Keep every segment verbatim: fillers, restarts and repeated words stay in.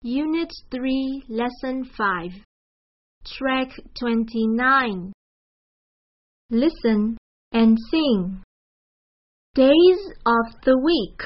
Unit three, Lesson five, Track twenty-nine. Listen and sing. Days of the week.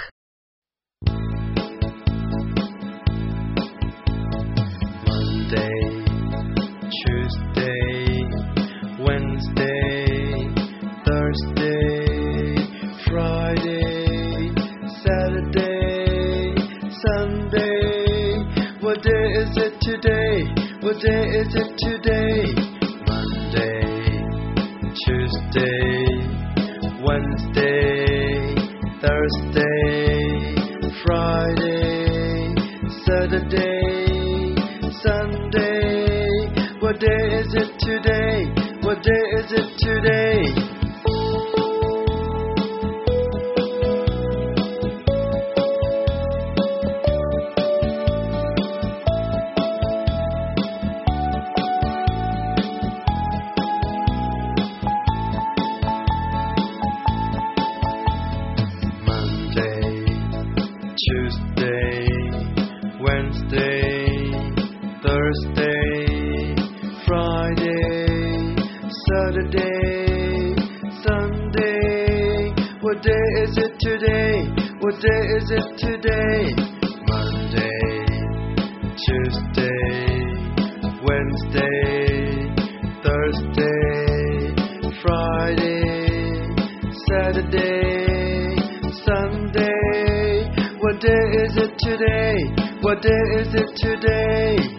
Monday, Tuesday, Wednesday, Thursday, Friday, Saturday, Sunday. What day is it today? What day is it today? Monday, Tuesday, Wednesday, Thursday, Friday, Saturday, Sunday. What day is it today? What day is it today? Tuesday, Wednesday, Thursday, Friday, Saturday, Sunday. What day is it today? What day is it today? Monday, Tuesday, Wednesday, Thursday, Friday, Saturday, Sunday. What day is it today? What day is it today?